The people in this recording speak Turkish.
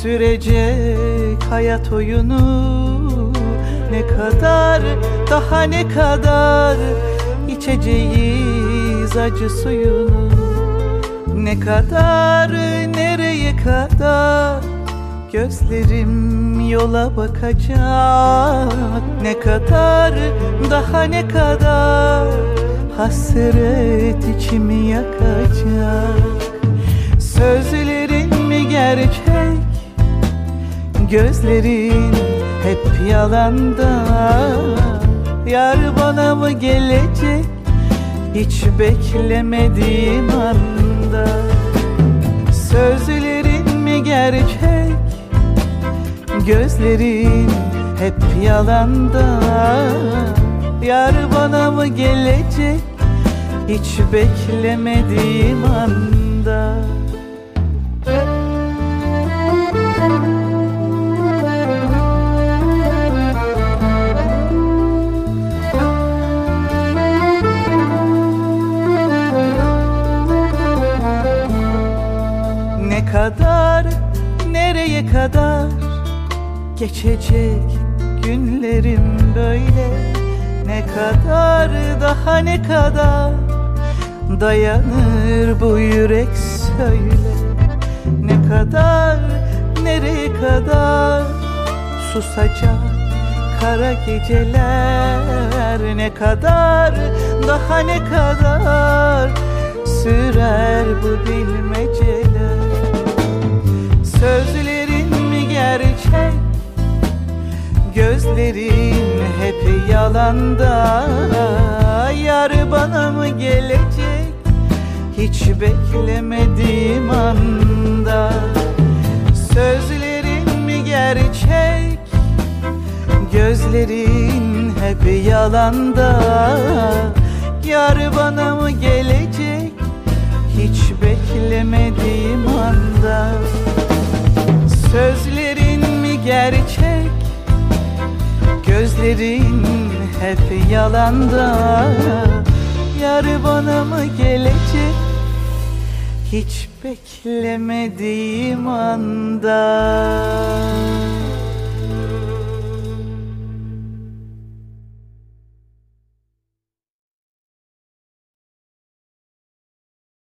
Sürecek hayat oyunu ne kadar, daha ne kadar içeceğiz acı suyunu. Ne kadar, nereye kadar gözlerim yola bakacak. Ne kadar, daha ne kadar hasret içimi yakacak. Sözlerin mi gerçek, gözlerin hep yalanda. Yar bana mı gelecek hiç beklemediğim anda. Sözlerin mi gerçek, gözlerin hep yalanda. Yar bana mı gelecek hiç beklemediğim anda. Ne kadar, nereye kadar geçecek günlerim böyle. Ne kadar, daha ne kadar dayanır bu yürek söyle. Ne kadar, nereye kadar susacak kara geceler. Ne kadar, daha ne kadar sürer bu bilmeceler. Sözlerin mi gerçek, gözlerin hep yalanda. Yar bana mı gelecek hiç beklemediğim anda. Sözlerin mi gerçek, gözlerin hep yalanda. Yar bana mı gelecek hiç beklemediğim anda. Sözlerin mi gerçek, gözlerin hep yalanda. Yar bana mı gelecek hiç beklemediğim anda.